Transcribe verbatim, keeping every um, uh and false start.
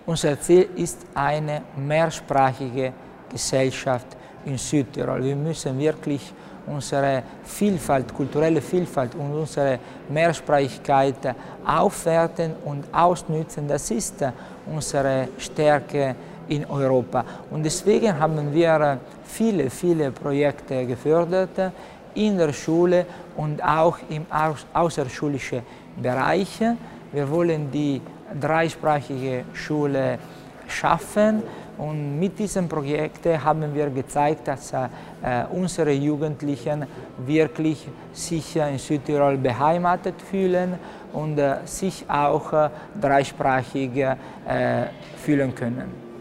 Unser Ziel ist eine mehrsprachige Gesellschaft in Südtirol. Wir müssen wirklich unsere Vielfalt, kulturelle Vielfalt und unsere Mehrsprachigkeit aufwerten und ausnutzen. Das ist unsere Stärke in Europa. Und deswegen haben wir viele, viele Projekte gefördert in der Schule und auch im außerschulischen Bereich. Wir wollen die dreisprachige Schule schaffen. Und mit diesem Projekt haben wir gezeigt, dass äh, unsere Jugendlichen wirklich sich in Südtirol beheimatet fühlen und äh, sich auch äh, dreisprachig äh, fühlen können.